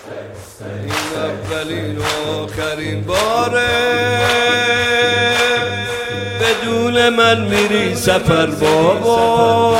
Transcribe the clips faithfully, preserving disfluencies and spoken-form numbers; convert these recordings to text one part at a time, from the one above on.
این اولین و آخرین باره بدون من میری سفر بابا.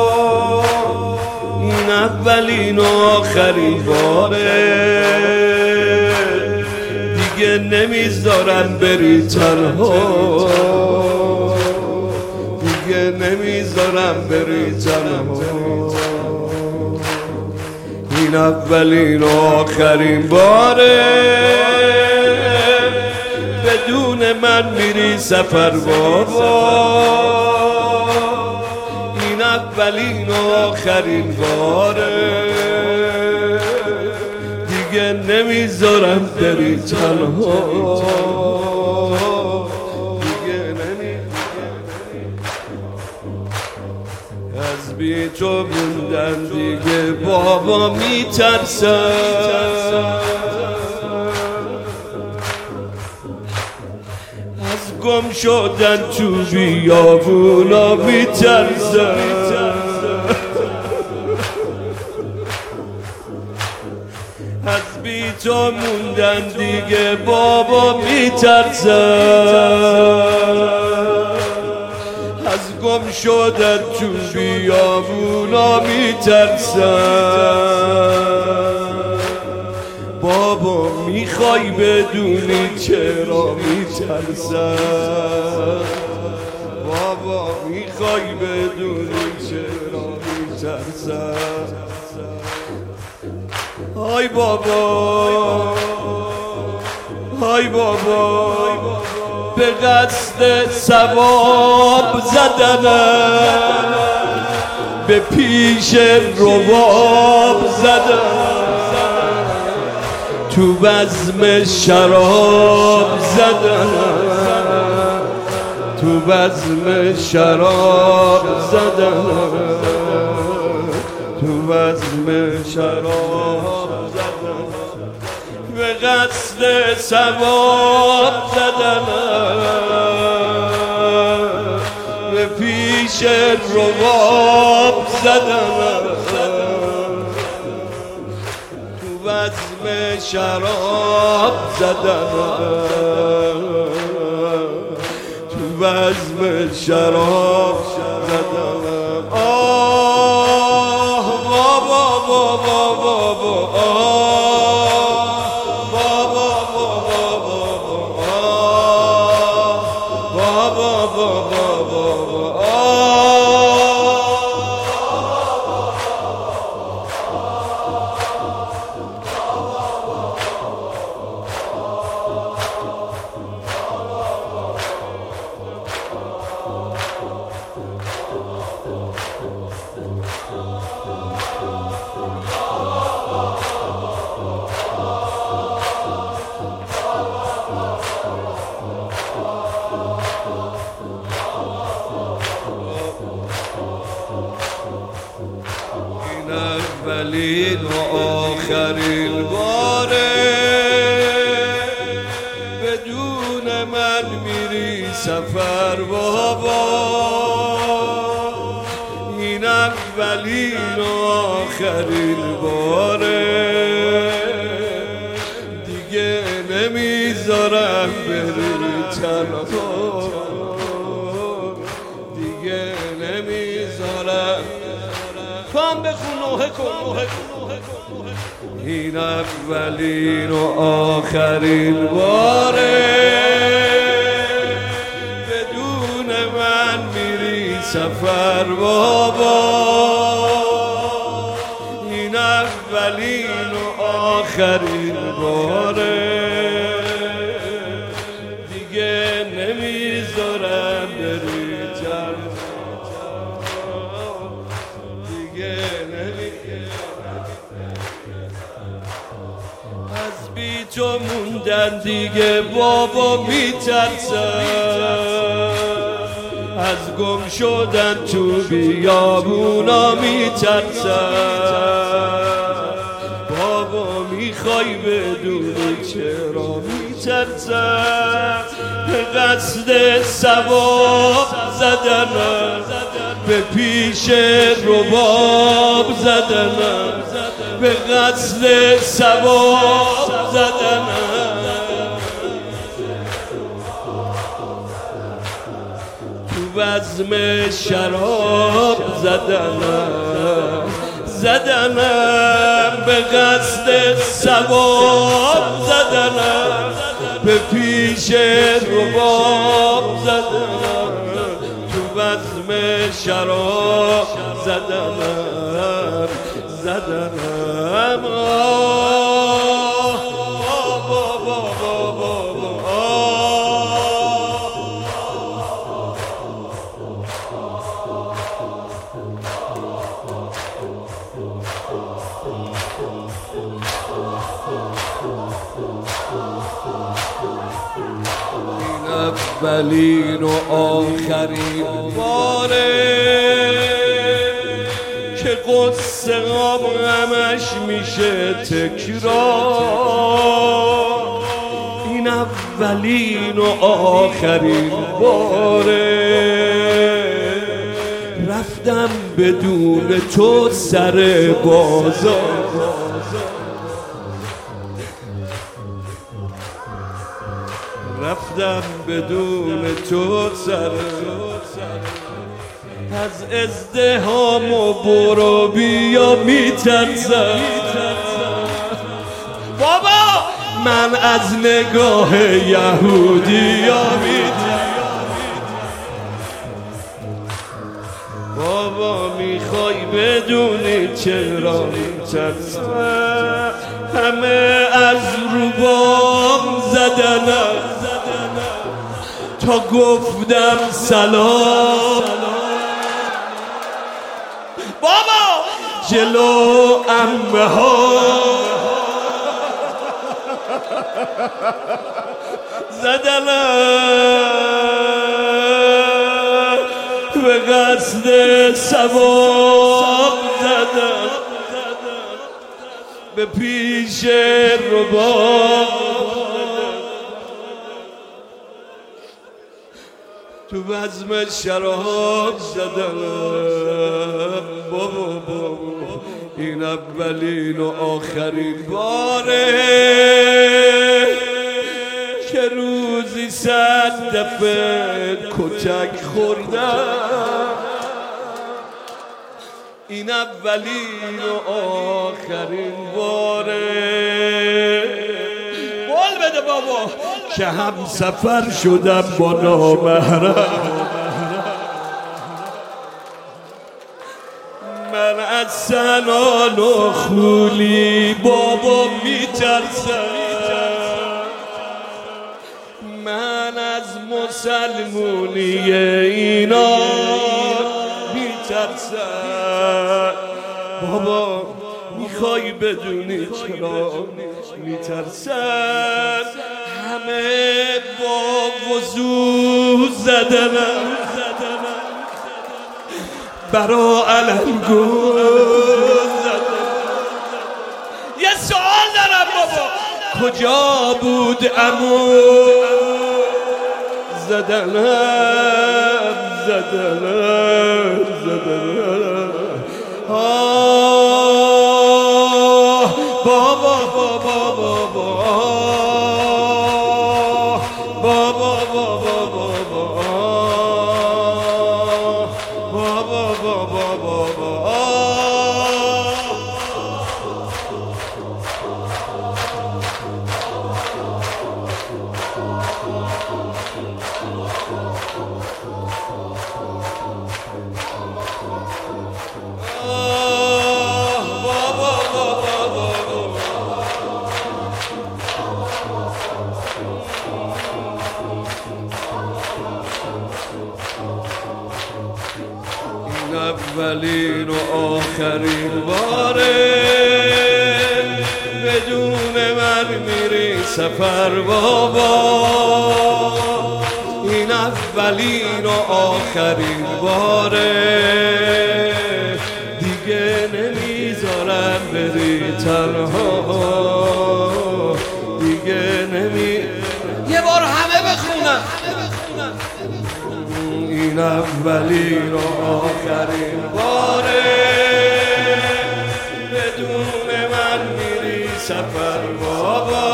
این اولین و آخرین باره دیگه نمیذارم بری تنها، دیگه نمیذارم بری تنها. این اولین و آخرین باره بدون من میری سفر بابا. این اولین و آخرین باره دیگه نمیذارم بری تنها، دیگه نمیذارم. از بی تو موندن دیگه بابا میترسم، از گم شدن تو بیابونا میترسم، از بی تو موندن دیگه بابا میترسم، از گم شدن تو بیابونا میترسم. بابا میخوای بدونی چرا میترسم، بابا میخوای بدونی چرا میترسم. های بابا های بابا به قصد ثواب زدنم، به پیش رباب زدنم، تو بزم شراب زدنم، تو بزم شراب زدنم، تو بزم شراب زدنم، به قصد ثواب زدنم، به پیش رباب زدنم، تو بزم شراب زدنم، تو بزم شراب زدنم. آه بابا بابا بابا اولین و آخرین باره بدون من میری سفر بابا. این اولین و آخرین باره دیگه نمیذارم بری تنها، دیگه نمیذارم. فهم بخون نوحه کن. این اولین و آخرین باره بدون من میری سفر بابا. این اولین و آخرین باره دیگه نمیذارم بری از بی تو موندن دیگه بابا میترسم، از گم شدن تو بیابونا میترسم. بابا میخوای بدونی چرا میترسم، به قصد ثواب زدنم، به پیش رباب زدنم، به قصد ثواب زدنم، تو بزم شراب زدنم زدنم به قصد ثواب زدنم، به پیش رباب زدنم، تو بزم شراب زدنم زدنم آه بابا بابا بابا این اولین و آخرین باره که قصه غم همش میشه تکرار، این اولین و آخرین باره رفتم بدون تو سر بازار، رفتم بدون تو سر از ازدحام و برو بیا میترسم بابا، من از نگاه یهودی ها میترسم بابا، میخوای بدونی چرا میترسم؟ همه از روبام زدنم تا گفتم سلام بابا، جلو عمه ها زدنم، به قصد ثواب زدم، به پیش رباب تو بزم شراب زدنم بابا بابا، این اولین و آخرین باره که روزی صد دفعه کتک خوردم، این اولین و آخرین باره بول بده بابا که هم سفر شدم با نامحرم، من از سنان و خولی بابا میترسم، من از مسلمونی اینا میترسم بابا، میخوای بدونی چرا میترسم؟ همه با وضو زدنم برا علنگو زدنم. یه سوال دارم بابا، کجا بود عمو؟ زدنم زدنم زدنم آه بابا بابا بابا بابا بابا بابا بابا بابا بابا اولین و آخرین باره بدون من میری سفر بابا، این اولین و آخرین باره دیگه نمیذارم بری تنها، دیگه نمی یه بار همه بخونم، این اولین و آخرین باره بدون من سر بابا،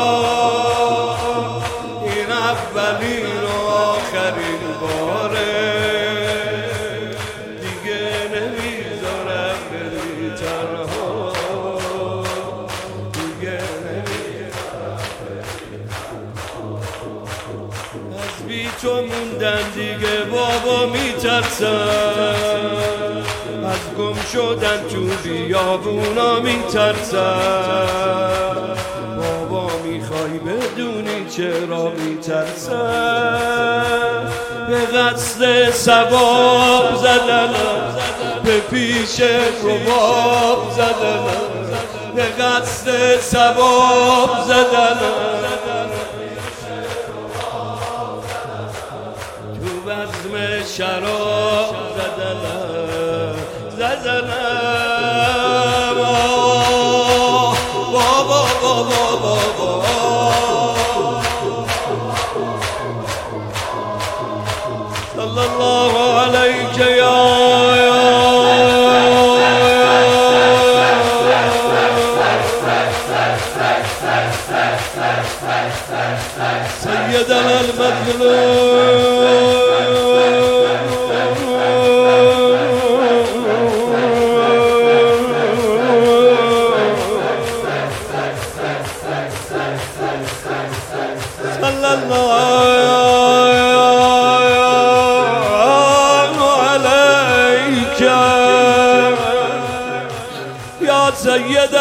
این اولین و آخرین باره، دیگه نمیذارم بری تنها، دیگه نمیذارم بری تنها. از بی تو موندن دیگه بابا میترسم، از گم شدن تو بیابونا میترسم. بابا میخوای بدونی چرا میترسم؟ به قصد ثواب زدنم، به پیش رباب زدنم، به قصد ثواب زدنم، تو بزم شراب زدنم زدنم. بابا بابا بابا صلی الله علیک یا سیدنا المظلوم. صلی الله علیک یا سید